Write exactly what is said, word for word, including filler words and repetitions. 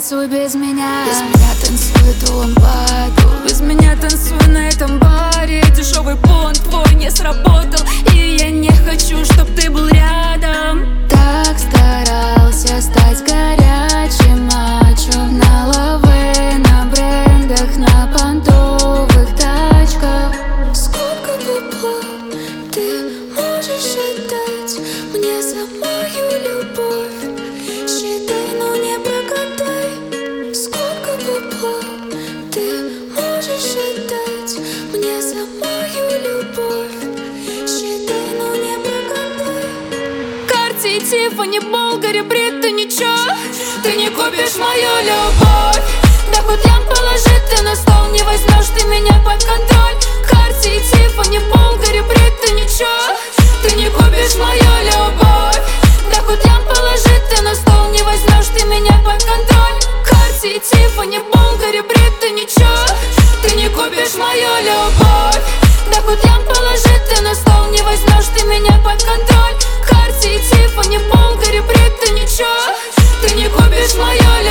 танцуй без меня. Без меня танцует у лампаду. Без меня танцуй на этом баре. Дешевый понт твой не сработал, и я не хочу, чтоб ты был рядом. Так старался стать горячим мачо. На лаве, на брендах, на понтовых тачках. Сколько бабла ты можешь отдать мне за мою любовь? Считай, но не прогадай. Сколько бабла ты можешь отдать мне за мою любовь? Считай, но не прогадай. Карти, Тиффани, Булгари, Бритта, ничего ты не купишь мою любовь. Да хоть лям положи ты на стол, не возьмешь ты меня под контроль. Карти, Тиффани, Булгари, Бритта, ничего ты не купишь мою любовь. Да хоть лям положи ты на стол, не возьмешь ты меня под контроль. Карти, Тиффани, Булгари, Бритта, ничего ты не купишь мою любовь. Да хоть лям положи ты на стол, не возьмешь ты меня под контроль. Карти, Тиффани, Булгари, Бритта, ничего ты не купишь мою любовь.